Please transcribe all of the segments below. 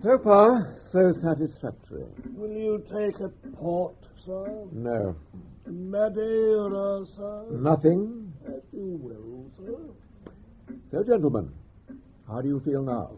So far, so satisfactory. Will you take a port, sir? No. Madeira, sir? Nothing. As you will, sir. So, gentlemen, how do you feel now?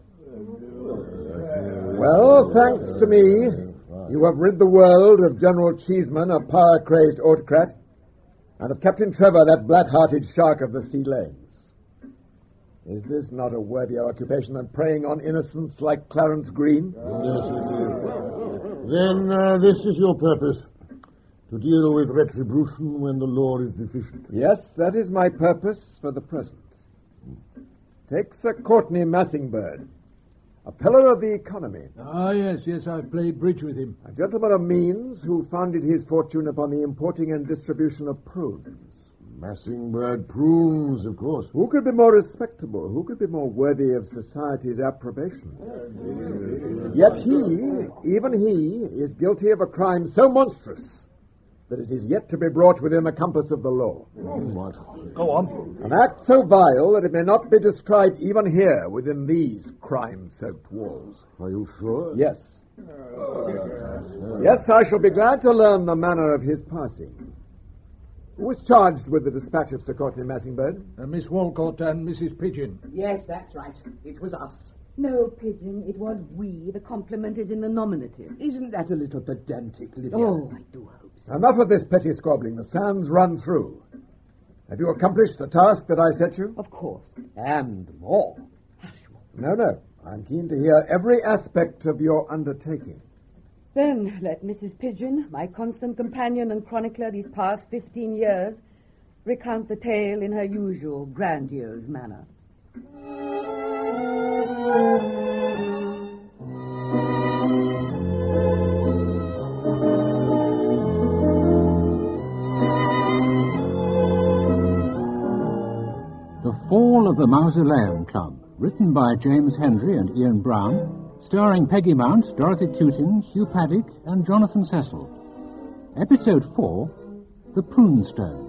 Well, thanks to me, you have rid the world of General Cheeseman, a power-crazed autocrat, and of Captain Trevor, that black-hearted shark of the sea lanes. Is this not a worthier occupation than preying on innocents like Clarence Green? Yes, it is. Then this is your purpose, to deal with retribution when the law is deficient. Yes, that is my purpose for the present. Take Sir Courtney Massingbird, a pillar of the economy. Ah, yes, I've played bridge with him. A gentleman of means who founded his fortune upon the importing and distribution of prunes. Massingbird prunes, of course. Who could be more respectable? Who could be more worthy of society's approbation? Yet he, even he, is guilty of a crime so monstrous that it is yet to be brought within the compass of the law. What? Go on. An act so vile that it may not be described even here within these crime-soaked walls. Are you sure? Yes. Yes, I shall be glad to learn the manner of his passing. Who was charged with the dispatch of Sir Courtney Massingbird? Miss Walcott and Mrs. Pigeon. Yes, that's right. It was us. No, Pigeon, it was we. The compliment is in the nominative. Isn't that a little pedantic, Lydia? Oh, I do hope so. Enough of this petty squabbling. The sands run through. Have you accomplished the task that I set you? Of course. And more. No. I'm keen to hear every aspect of your undertaking. Then let Mrs. Pigeon, my constant companion and chronicler these past 15 years, recount the tale in her usual grandiose manner. The Fall of the Mausoleum Club, written by James Hendry and Ian Brown, starring Peggy Mount, Dorothy Tooting, Hugh Paddock, and Jonathan Cecil. Episode 4, The Prunestone.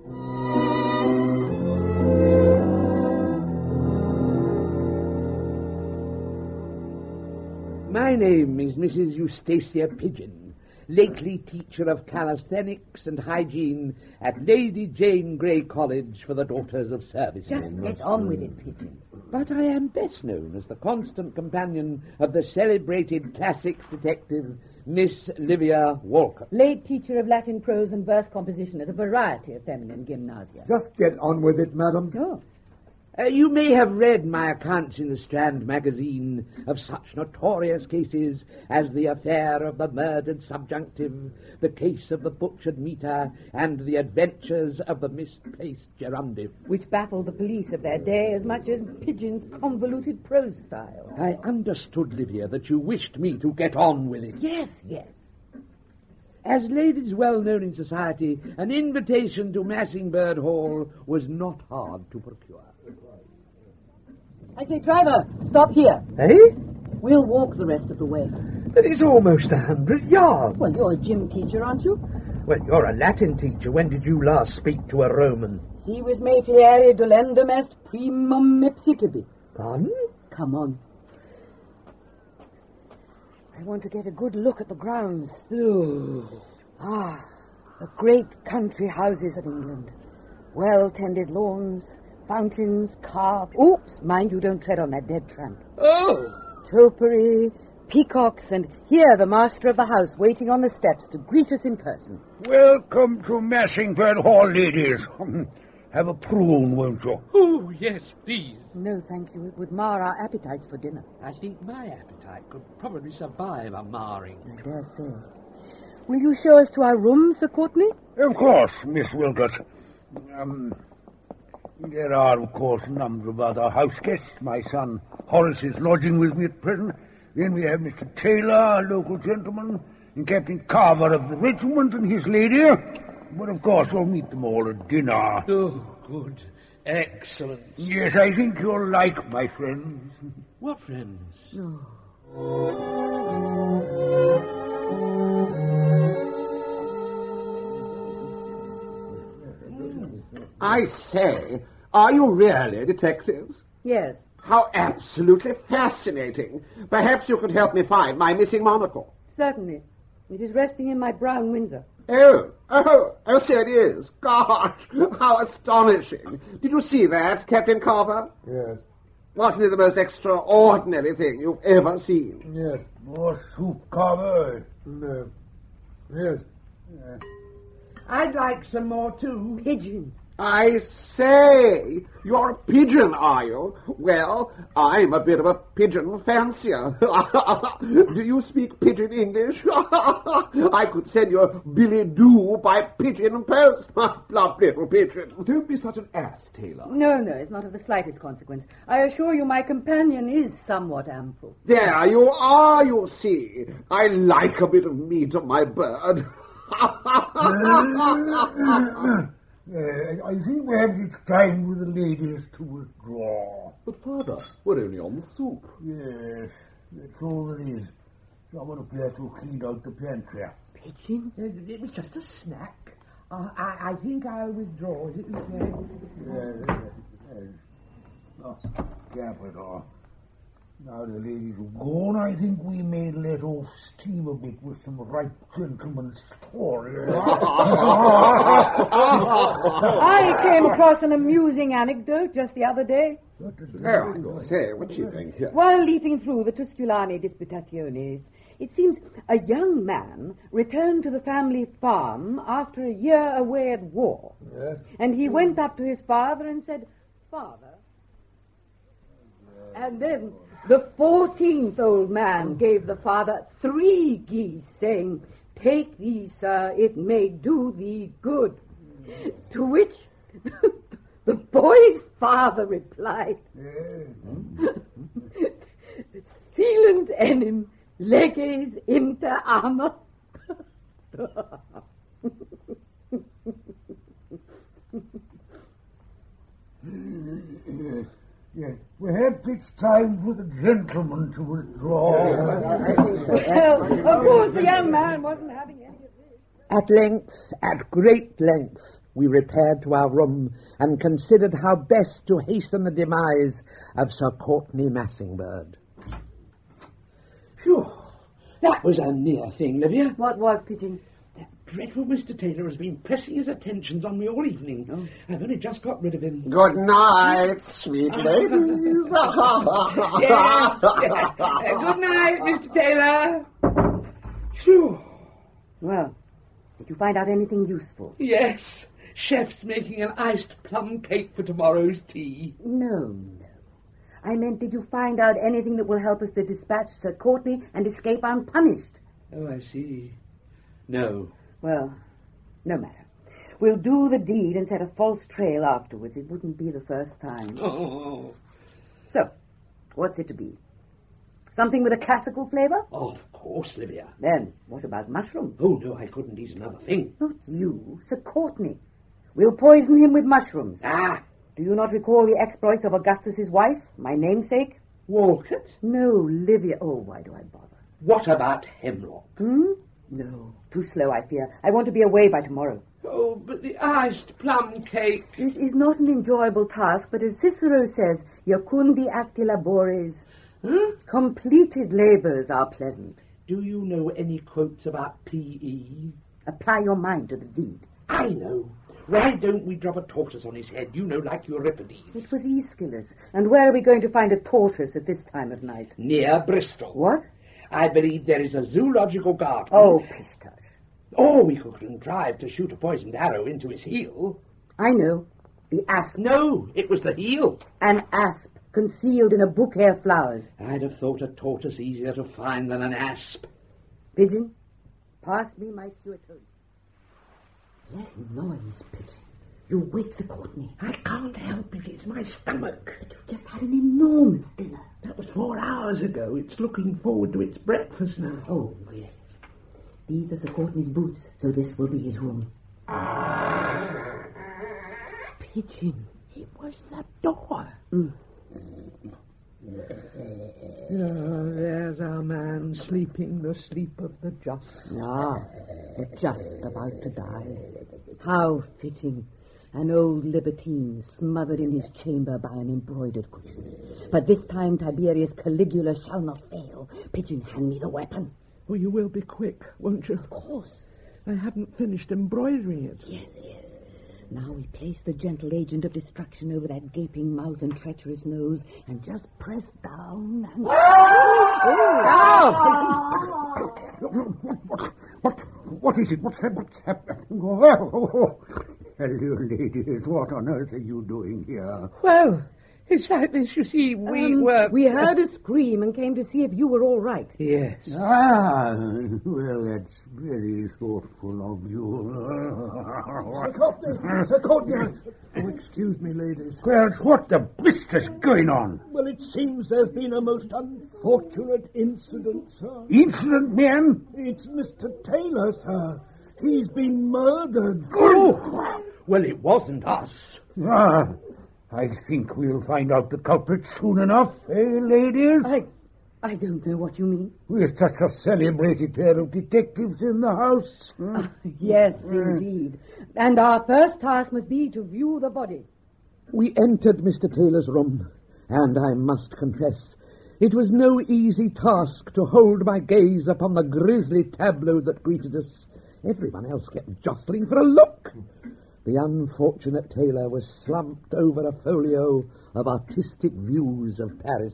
My name is Mrs. Eustacia Pigeon, lately teacher of calisthenics and hygiene at Lady Jane Grey College for the Daughters of Servicemen. Just get on with it, Pigeon. But I am best known as the constant companion of the celebrated classics detective, Miss Livia Walcott. Late teacher of Latin prose and verse composition at a variety of feminine gymnasia. Just get on with it, madam. Oh. You may have read my accounts in the Strand magazine of such notorious cases as the affair of the murdered subjunctive, the case of the butchered meter, and the adventures of the misplaced gerundive. Which baffled the police of their day as much as Pigeon's convoluted prose style. I understood, Livia, that you wished me to get on with it. Yes. As ladies well known in society, an invitation to Massingbird Hall was not hard to procure. I say, driver, stop here. Eh? We'll walk the rest of the way. But it's almost 100 yards. Well, you're a gym teacher, aren't you? Well, you're a Latin teacher. When did you last speak to a Roman? Si vis me fieri dolendum est primum ipsicibi. Pardon? Come on. I want to get a good look at the grounds. Oh. The great country houses of England. Well-tended lawns, fountains, carved... Oops, mind you don't tread on that dead tramp. Oh! Topiary, peacocks, and here the master of the house waiting on the steps to greet us in person. Welcome to Massingbird Hall, ladies. Have a prune, won't you? Oh, yes, please. No, thank you. It would mar our appetites for dinner. I think my appetite could probably survive a marring. I dare say. Will you show us to our room, Sir Courtney? Of course, Miss Wilcott. There are, of course, a number of other house guests. My son Horace is lodging with me at present. Then we have Mr. Taylor, a local gentleman, and Captain Carver of the regiment and his lady. But, of course, we'll meet them all at dinner. Oh, good. Excellent. Yes, I think you'll like my friends. What friends? I say, are you really detectives? Yes. How absolutely fascinating. Perhaps you could help me find my missing monocle. Certainly. It is resting in my brown Windsor. Oh, so it is. Gosh, how astonishing. Did you see that, Captain Carver? Yes. Wasn't it the most extraordinary thing you've ever seen? Yes. More soup, Carver. No. Yes. I'd like some more, too. Pigeon. I say, you're a pigeon, are you? Well, I'm a bit of a pigeon fancier. Do you speak pigeon English? I could send you a billet doux by pigeon post, my plump little pigeon. Don't be such an ass, Taylor. No, it's not of the slightest consequence. I assure you my companion is somewhat ample. There you are, you see. I like a bit of meat on my bird. I think perhaps it's time for the ladies to withdraw. But, Father, we're only on the soup. Yes, that's all there is. Someone up there to clean out the pantry. Pigeon? It was just a snack. I think I'll withdraw. Is it okay? Oh, capital. Now the ladies have gone, I think we may let off steam a bit with some right gentleman stories. I came across an amusing anecdote just the other day. Say, what do you think here? While leafing through the Tusculani Disputationes, it seems a young man returned to the family farm after a year away at war. Yes. And he went up to his father and said, "Father." And then the 14th old man gave the father 3 geese, saying, "Take these, sir, it may do thee good." To which the boy's father replied, "Sealant enim leges inter ama." Yes, perhaps it's time for the gentleman to withdraw. I think so. Well, of course, the young man wasn't having any of this. At length, at great length, we repaired to our room and considered how best to hasten the demise of Sir Courtenay Massingbird. Phew, that was a near thing, Livia. What was, Pigeon? That dreadful Mr. Taylor has been pressing his attentions on me all evening. Oh. I've only just got rid of him. Good night, sweet ladies. Yes. Good night, Mr. Taylor. Phew. Well, did you find out anything useful? Yes. Chef's making an iced plum cake for tomorrow's tea. No. I meant, did you find out anything that will help us to dispatch Sir Courtenay and escape unpunished? Oh, I see. No. Well, no matter. We'll do the deed and set a false trail afterwards. It wouldn't be the first time. Oh. So, what's it to be? Something with a classical flavour? Oh, of course, Livia. Then, what about mushrooms? Oh, no, I couldn't eat another thing. Not you, Sir Courtenay. We'll poison him with mushrooms. Ah! Do you not recall the exploits of Augustus's wife, my namesake? Walcott? No, Livia. Oh, why do I bother? What about hemlock? No, too slow, I fear. I want to be away by tomorrow. Oh, but the iced plum cake. This is not an enjoyable task, but as Cicero says, Jucundi acti labores. Completed labours are pleasant. Do you know any quotes about P.E.? Apply your mind to the deed. I know. Why don't we drop a tortoise on his head, like Euripides? It was Aeschylus. And where are we going to find a tortoise at this time of night? Near Bristol. What? I believe there is a zoological garden. Oh, pistache. Or we could contrive to shoot a poisoned arrow into his heel. I know. The asp. No, it was the heel. An asp concealed in a bouquet of flowers. I'd have thought a tortoise easier to find than an asp. Pigeon, pass me my suetone. Less noise, Pigeon. You wake the Courtenay. I can't help it. It's my stomach. But you've just had an enormous dinner. That was 4 hours ago. It's looking forward to its breakfast now. Oh, really? These are Sir Courtenay's boots, so this will be his room. Pigeon. It was the door. There's our man sleeping the sleep of the just. Ah, the just about to die. How fitting. An old libertine smothered in his chamber by an embroidered cushion. But this time Tiberius Caligula shall not fail. Pigeon, hand me the weapon. Oh, you will be quick, won't you? Of course. I haven't finished embroidering it. Yes. Now we place the gentle agent of destruction over that gaping mouth and treacherous nose and just press down and... What is it? What's happened? Oh, hello, ladies. What on earth are you doing here? Well, it's like this, you see. We heard a scream and came to see if you were all right. Yes. Well, that's very thoughtful of you. Sir Courtney. Oh, excuse me, ladies. Squelch, what the blister's going on? Well, it seems there's been a most unfortunate incident, sir. Incident, man? It's Mr. Taylor, sir. He's been murdered. Oh! Well, it wasn't us. I think we'll find out the culprit soon enough, eh, ladies? I don't know what you mean. We're such a celebrated pair of detectives in the house. Yes, indeed. And our first task must be to view the body. We entered Mr. Taylor's room, and I must confess, it was no easy task to hold my gaze upon the grisly tableau that greeted us. Everyone else kept jostling for a look. The unfortunate Taylor was slumped over a folio of artistic views of Paris.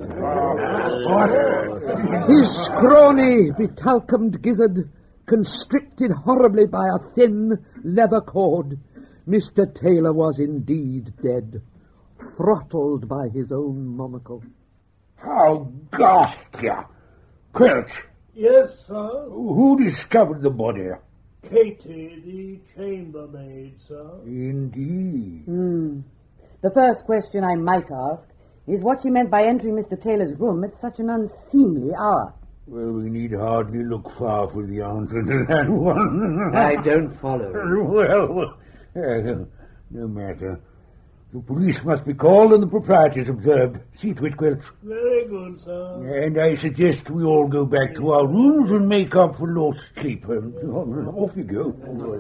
His scrawny, betalcumed gizzard, constricted horribly by a thin leather cord, Mr. Taylor was indeed dead, throttled by his own monocle. How ghastly! Quelch! Yes, sir? Who discovered the body? Katie, the chambermaid, sir. Indeed. The first question I might ask is what she meant by entering Mr. Taylor's room at such an unseemly hour. Well, we need hardly look far for the answer to that one. I don't follow. Well, no matter. The police must be called and the proprietors observed. See to it, Quelch. Very good, sir. And I suggest we all go back to our rooms and make up for lost sleep. Off you go.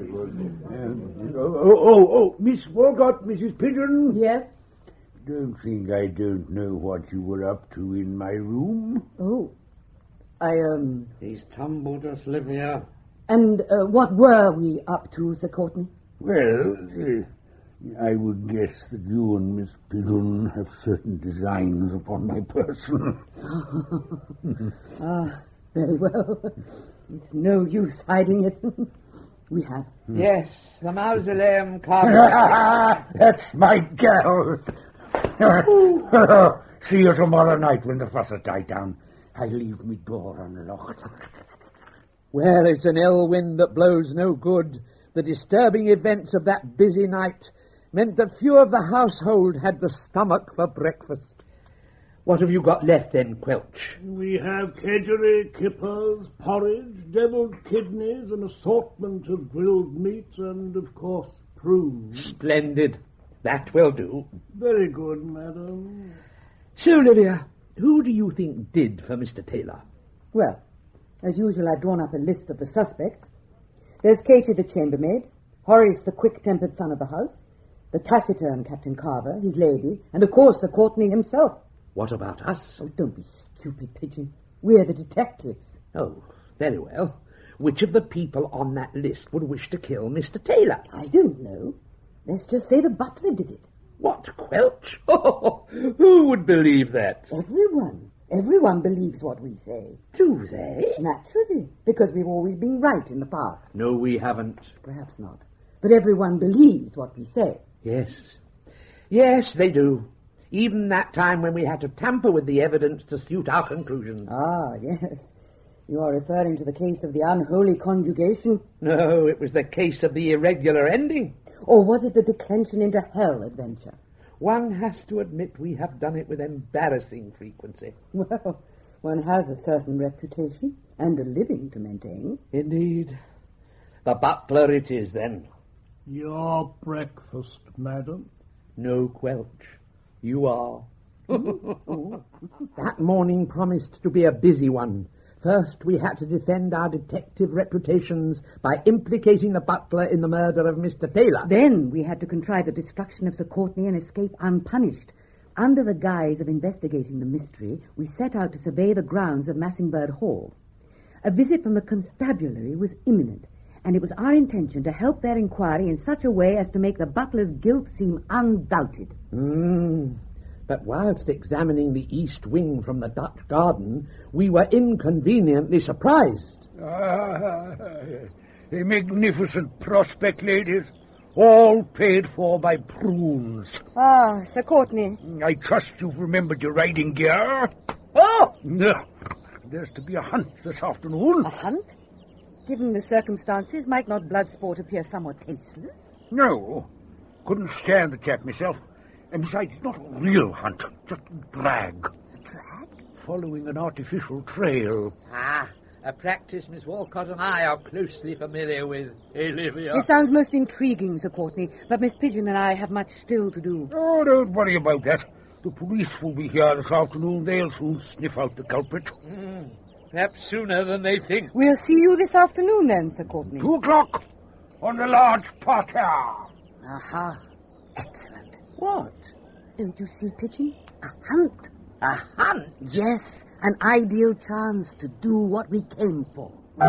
Miss Walcott, Mrs. Pigeon. Yes? Don't think I don't know what you were up to in my room. Oh. He's tumbled us, Livia. And what were we up to, Sir Courtney? Well, I would guess that you and Miss Pigeon have certain designs upon my person. Very well. It's no use hiding it. We have. Yes, the mausoleum carved. That's my girls. See you tomorrow night when the fuss has died down. I leave me door unlocked. Well, it's an ill wind that blows no good. The disturbing events of that busy night meant that few of the household had the stomach for breakfast. What have you got left then, Quelch? We have kedgeree, kippers, porridge, devilled kidneys, an assortment of grilled meat, and, of course, prunes. Splendid. That will do. Very good, madam. So, Livia, who do you think did for Mr. Taylor? Well, as usual, I've drawn up a list of the suspects. There's Katie, the chambermaid, Horace, the quick-tempered son of the house, the taciturn Captain Carver, his lady, and, of course, Sir Courtney himself. What about us? Oh, don't be stupid, Pigeon. We're the detectives. Oh, very well. Which of the people on that list would wish to kill Mr. Taylor? I don't know. Let's just say the butler did it. What, Quelch? Oh, who would believe that? Everyone. Everyone believes what we say. Do they? Naturally, because we've always been right in the past. No, we haven't. Perhaps not. But everyone believes what we say. Yes. Yes, they do. Even that time when we had to tamper with the evidence to suit our conclusions. Ah, yes. You are referring to the case of the unholy conjugation? No, it was the case of the irregular ending. Or was it the declension into hell adventure? One has to admit we have done it with embarrassing frequency. Well, one has a certain reputation and a living to maintain. Indeed. The butler it is, then. Your breakfast, madam? No, Quelch. You are. That morning promised to be a busy one, First, we had to defend our detective reputations by implicating the butler in the murder of Mr. Taylor. Then we had to contrive the destruction of Sir Courtenay and escape unpunished. Under the guise of investigating the mystery, we set out to survey the grounds of Massingbird Hall. A visit from the constabulary was imminent, and it was our intention to help their inquiry in such a way as to make the butler's guilt seem undoubted. But whilst examining the east wing from the Dutch garden, we were inconveniently surprised. A magnificent prospect, ladies. All paid for by prunes. Ah, Sir Courtenay. I trust you've remembered your riding gear. Oh! There's to be a hunt this afternoon. A hunt? Given the circumstances, might not Bloodsport appear somewhat tasteless? No. Couldn't stand the chap myself. And besides, it's not a real hunt, just a drag. A drag? Following an artificial trail. A practice Miss Walcott and I are closely familiar with, Olivia. It sounds most intriguing, Sir Courtenay, but Miss Pigeon and I have much still to do. Oh, don't worry about that. The police will be here this afternoon. They'll soon sniff out the culprit. Perhaps sooner than they think. We'll see you this afternoon, then, Sir Courtenay. 2:00 on the large parterre. Aha. Excellent. What? Don't you see, Pigeon? A hunt. A hunt? Yes, an ideal chance to do what we came for.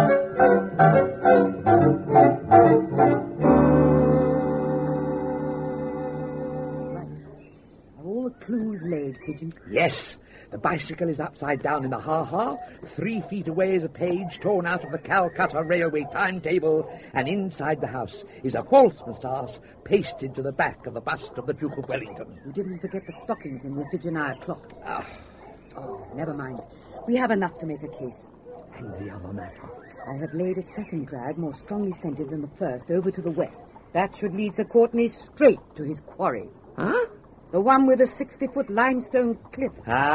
Right. Are all the clues laid, Pigeon? Yes. The bicycle is upside down in the ha-ha. 3 feet away is a page torn out of the Calcutta Railway timetable, and inside the house is a false moustache pasted to the back of the bust of the Duke of Wellington. You didn't forget the stockings in the Virginia clock. Oh, never mind. We have enough to make a case. And the other matter? I have laid a second drag, more strongly scented than the first, over to the west. That should lead Sir Courtenay straight to his quarry. Huh? The one with the 60-foot limestone cliff.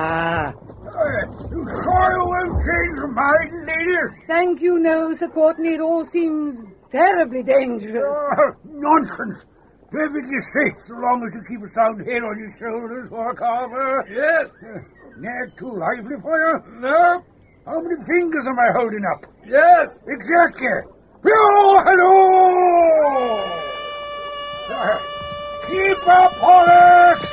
You sure you won't change your mind, ladies? Thank you, no, Sir Courtenay. It all seems terribly dangerous. Nonsense. Perfectly safe, so long as you keep a sound head on your shoulders, Carver. Yes. Not too lively for you? No. How many fingers am I holding up? Yes. Exactly. Hello! Keep up, Horace!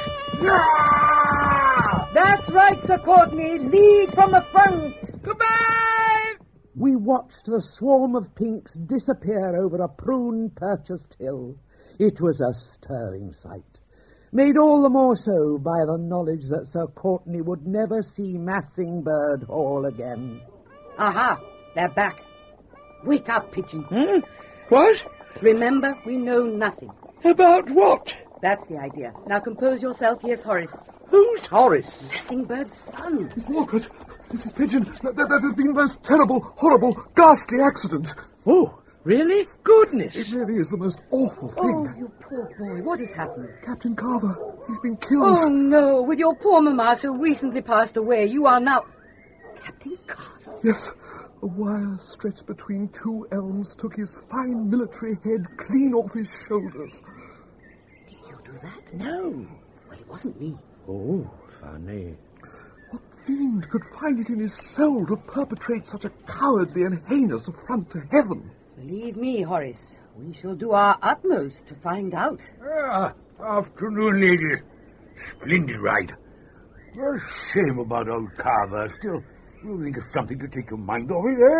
Yeah! That's right, Sir Courtenay. Lead from the front. Goodbye! We watched the swarm of pinks disappear over a prune-purchased hill. It was a stirring sight, made all the more so by the knowledge that Sir Courtenay would never see Massingbird Hall again. Aha! They're back. Wake up, Pigeon. What? Remember, we know nothing. About what? That's the idea. Now compose yourself. Here's Horace. Who's Horace? Massingbird's son. Miss Walcott, Mrs. Pigeon, that has been the most terrible, horrible, ghastly accident. Oh, really? Goodness. It really is the most awful thing. Oh, you poor boy. What has happened? Captain Carver, he's been killed. Oh, no. With your poor mamma so recently passed away, you are now... Captain Carver? Yes. A wire stretched between 2 elms took his fine military head clean off his shoulders. Did you do that? No. Well, it wasn't me. Oh, funny. What fiend could find it in his soul to perpetrate such a cowardly and heinous affront to heaven? Believe me, Horace, we shall do our utmost to find out. Afternoon, ladies. Splendid ride. A shame about old Carver. Still, you think of something to take your mind off it,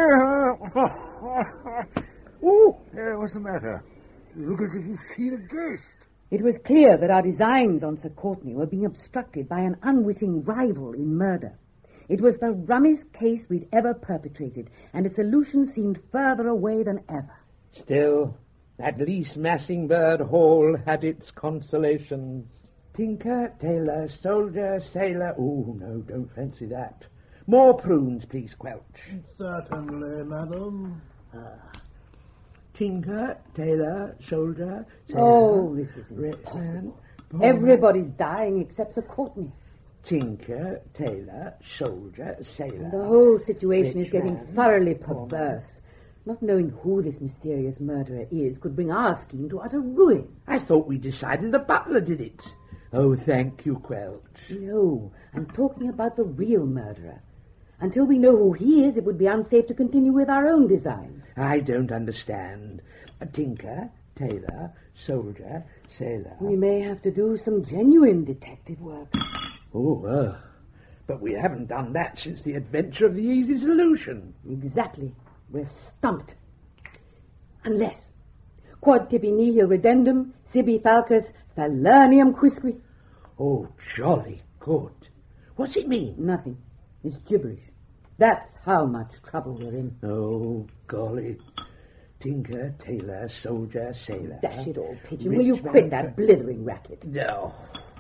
eh? What's the matter? You look as if you've seen a ghost. It was clear that our designs on Sir Courtenay were being obstructed by an unwitting rival in murder. It was the rummiest case we'd ever perpetrated, and its solution seemed further away than ever. Still, at least Massingbird Hall had its consolations. Tinker, tailor, soldier, sailor... Oh, no, don't fancy that. More prunes, please, Quelch. Certainly, madam. Tinker, tailor, soldier, sailor... Oh, this is impossible. Everybody's dying except Sir Courtenay. Tinker, tailor, soldier, sailor... The whole situation is getting thoroughly perverse. Not knowing who this mysterious murderer is could bring our scheme to utter ruin. I thought we decided the butler did it. Oh, thank you, Quelch. No, I'm talking about the real murderer. Until we know who he is, it would be unsafe to continue with our own design. I don't understand. A tinker, tailor, soldier, sailor. We may have to do some genuine detective work. Oh, but we haven't done that since the adventure of the Easy Solution. Exactly. We're stumped. Unless quod tibi nihil redendum, sibi falcus Falernium quisque. Oh, jolly good. What's it mean? Nothing. It's gibberish. That's how much trouble we're in. Oh, golly. Tinker, tailor, soldier, sailor. Dash it all, Pigeon. Will you quit that blithering racket? No.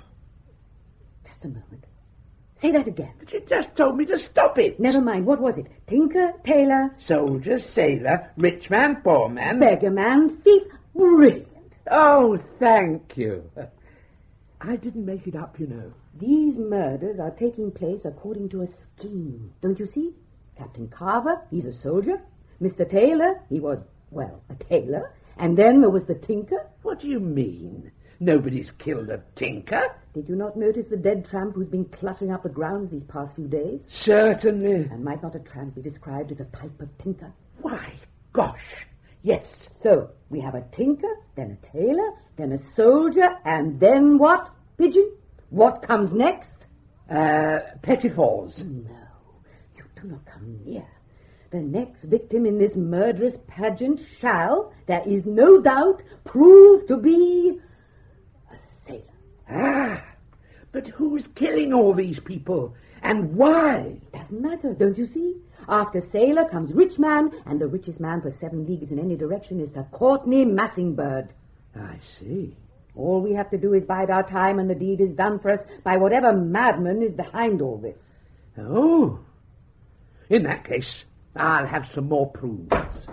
Just a moment. Say that again. But you just told me to stop it. Never mind. What was it? Tinker, tailor... soldier, sailor, rich man, poor man... beggar man, thief. Brilliant. Oh, thank you. I didn't make it up, you know. These murders are taking place according to a scheme. Don't you see? Captain Carver, he's a soldier. Mr. Taylor, he was, well, a tailor. And then there was the tinker. What do you mean? Nobody's killed a tinker. Did you not notice the dead tramp who's been cluttering up the grounds these past few days? Certainly. And might not a tramp be described as a type of tinker? Why, gosh, yes. So, we have a tinker, then a tailor, then a soldier, and then what, Pigeon? What comes next? Pettifours. No, you do not come near. The next victim in this murderous pageant shall, there is no doubt, prove to be a sailor. Ah, but who's killing all these people, and why? Doesn't matter, don't you see? After sailor comes rich man, and the richest man for 7 leagues in any direction is Sir Courtney Massingbird. I see. All we have to do is bide our time, and the deed is done for us by whatever madman is behind all this. Oh, in that case, I'll have some more prunes.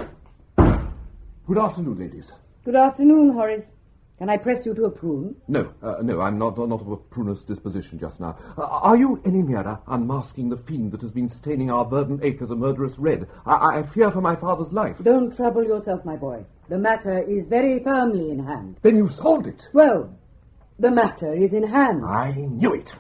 Good afternoon, ladies. Good afternoon, Horace. Can I press you to a prune? No, I'm not of a prunous disposition just now. Are you any nearer unmasking the fiend that has been staining our verdant acres a murderous red? I fear for my father's life. Don't trouble yourself, my boy. The matter is very firmly in hand. Then you solved it. Well, the matter is in hand. I knew it.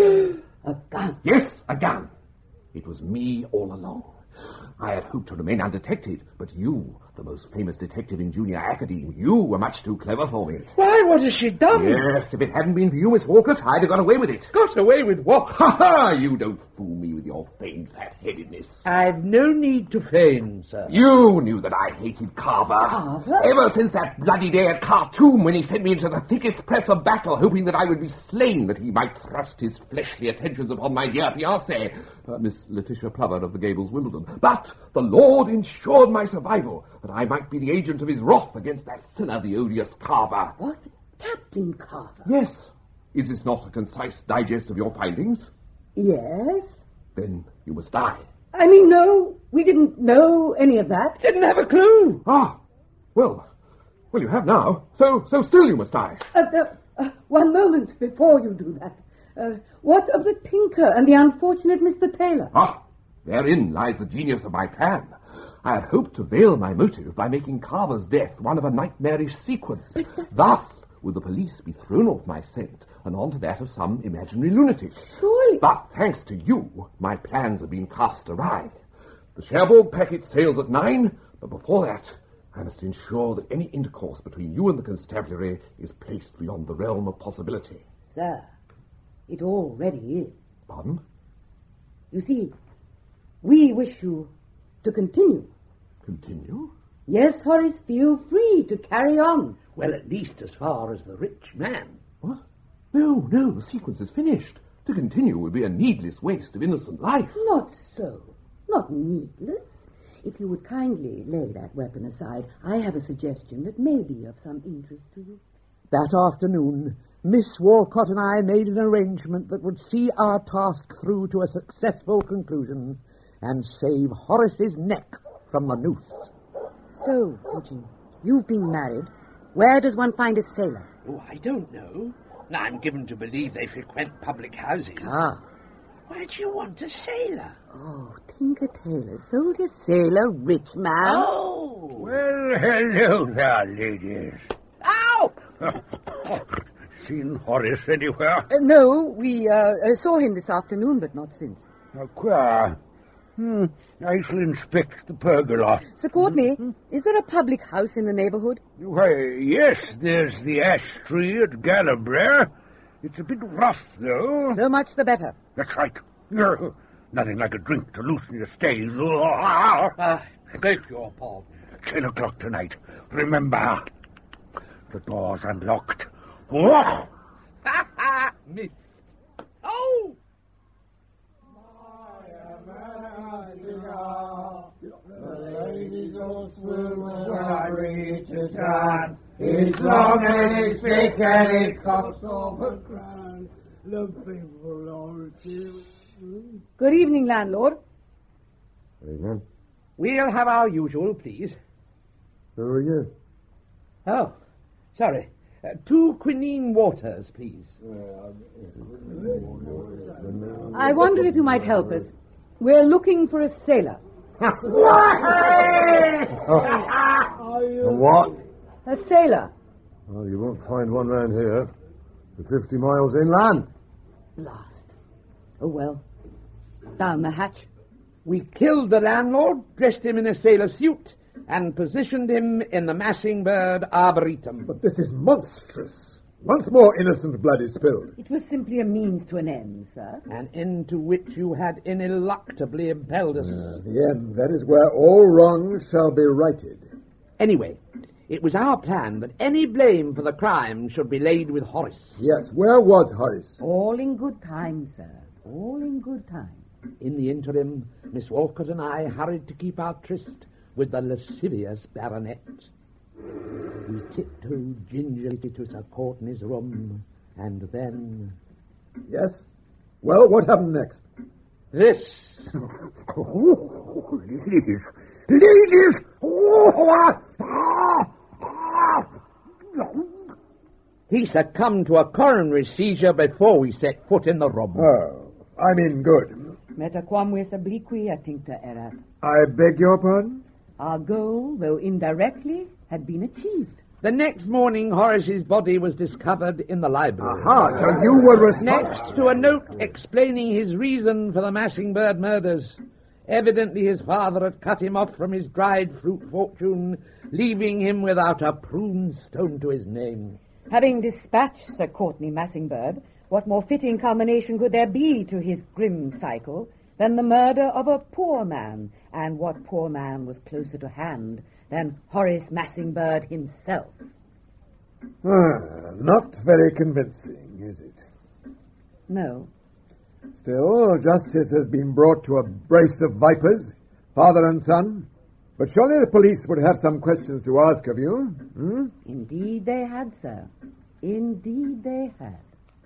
A gun. Yes, a gun. It was me all along. I had hoped to remain undetected, but you, the most famous detective in Junior Academe, you were much too clever for me. Why, what has she done? Yes, if it hadn't been for you, Miss Walcott, I'd have got away with it. Got away with what? Ha-ha! You don't fool me with your feigned fat-headedness. I've no need to feign, sir. You knew that I hated Carver. Carver? Ever since that bloody day at Khartoum, when he sent me into the thickest press of battle, hoping that I would be slain, that he might thrust his fleshly attentions upon my dear fiancée, Miss Letitia Plover of the Gables, Wimbledon. But the Lord ensured my survival, that I might be the agent of his wrath against that sinner, the odious Carver. What? Captain Carver? Yes. Is this not a concise digest of your findings? Yes. Then you must die. I mean, no, we didn't know any of that. Didn't have a clue. Ah, well, you have now. So still you must die. One moment before you do that. What of the tinker and the unfortunate Mr. Taylor? Ah, therein lies the genius of my plan. I had hoped to veil my motive by making Carver's death one of a nightmarish sequence. Thus would the police be thrown off my scent and onto that of some imaginary lunatic. Surely. But thanks to you, my plans have been cast awry. The Cherbourg packet sails at 9, but before that, I must ensure that any intercourse between you and the constabulary is placed beyond the realm of possibility. Sir, it already is. Pardon? You see, we wish you to continue. Continue? Yes, Horace, feel free to carry on. Well, at least as far as the rich man. What? No, the sequence is finished. To continue would be a needless waste of innocent life. Not so. Not needless. If you would kindly lay that weapon aside, I have a suggestion that may be of some interest to you. That afternoon, Miss Walcott and I made an arrangement that would see our task through to a successful conclusion and save Horace's neck from the noose. So, Pigeon, you've been married. Where does one find a sailor? Oh, I don't know. I'm given to believe they frequent public houses. Ah. Why do you want a sailor? Oh, Tinker Tailor, soldier, sailor, rich man. Oh! Well, hello there, ladies. Ow! Seen Horace anywhere? No, we saw him this afternoon, but not since. Queer. I shall inspect the pergola. Sir Courtney, is there a public house in the neighbourhood? Why, yes, there's the Ash Tree at Galabra. It's a bit rough, though. So much the better. That's right. Nothing like a drink to loosen your stays. Beg your pardon. 10 o'clock tonight. Remember, the door's unlocked. Missed. Oh! It's long and it's thick and it costs over crown. The people are Good evening, landlord. Amen. We'll have our usual, please. Who are you? Oh, sorry. 2 quinine waters, please. I wonder if you might help us. We're looking for a sailor. What? A sailor. Well, you won't find one round here. We're 50 miles inland. Lost. Oh, well. Down the hatch. We killed the landlord, dressed him in a sailor suit, and positioned him in the Massingbird Arboretum. But this is monstrous. Once more innocent blood is spilled. It was simply a means to an end, sir. An end to which you had ineluctably impelled us. The end. That is where all wrongs shall be righted. Anyway, it was our plan that any blame for the crime should be laid with Horace. Yes, where was Horace? All in good time, sir. All in good time. In the interim, Miss Walcott and I hurried to keep our tryst with the lascivious baronet. We tiptoed gingerly to Sir Courtney's room, and then... Yes? Well, what happened next? This. Oh, ladies! Ladies! He succumbed to a coronary seizure before we set foot in the room. Oh, I mean good. Meta quamvis obliqui attincta erat. I beg your pardon? Our goal, though indirectly, had been achieved. The next morning, Horace's body was discovered in the library. Aha, so you were responsible. Next to a note explaining his reason for the Massingbird murders. Evidently his father had cut him off from his dried fruit fortune, leaving him without a prune stone to his name. Having dispatched Sir Courtney Massingbird, what more fitting culmination could there be to his grim cycle than the murder of a poor man? And what poor man was closer to hand than Horace Massingbird himself? Not very convincing, is it? No. Still, justice has been brought to a brace of vipers, father and son. But surely the police would have some questions to ask of you. Indeed they had, sir. Indeed they had.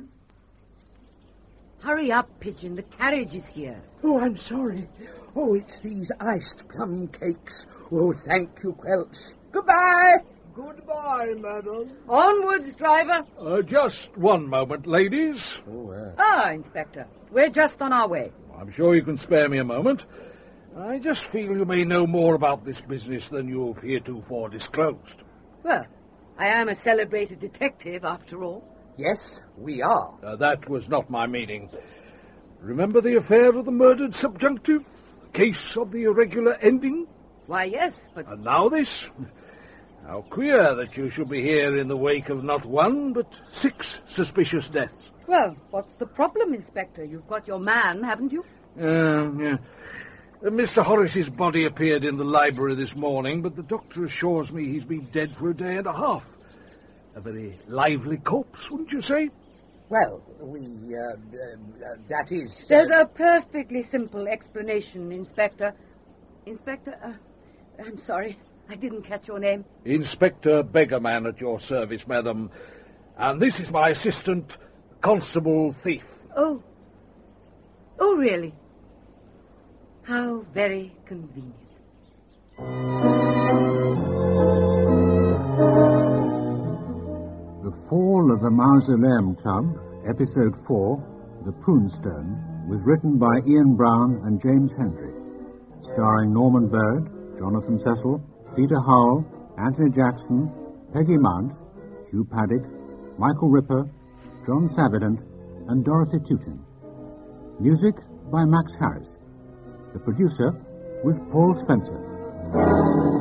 Hurry up, Pigeon. The carriage is here. Oh, I'm sorry. Oh, it's these iced plum cakes. Oh, thank you, Quelch. Goodbye. Goodbye, madam. Onwards, driver. Just one moment, ladies. Inspector. We're just on our way. I'm sure you can spare me a moment. I just feel you may know more about this business than you've heretofore disclosed. Well, I am a celebrated detective, after all. Yes, we are. That was not my meaning. Remember the affair of the murdered subjunctive? The case of the irregular ending? Why, yes, but... And now this? How queer that you should be here in the wake of not 1, but 6 suspicious deaths. Well, what's the problem, Inspector? You've got your man, haven't you? Yeah. Mr. Horace's body appeared in the library this morning, but the doctor assures me he's been dead for a day and a half. A very lively corpse, wouldn't you say? Well, that is... There's a perfectly simple explanation, Inspector. Inspector, I'm sorry, I didn't catch your name. Inspector Beggarman at your service, madam. And this is my assistant, Constable Thief. Oh, really? How very convenient. The Fall of the Mausoleum Club, Episode 4, The Prunestone, was written by Ian Brown and James Hendry, starring Norman Bird, Jonathan Cecil, Peter Howell, Anthony Jackson, Peggy Mount, Hugh Paddock, Michael Ripper, John Savidant, and Dorothy Tooting. Music by Max Harris. The producer was Paul Spencer.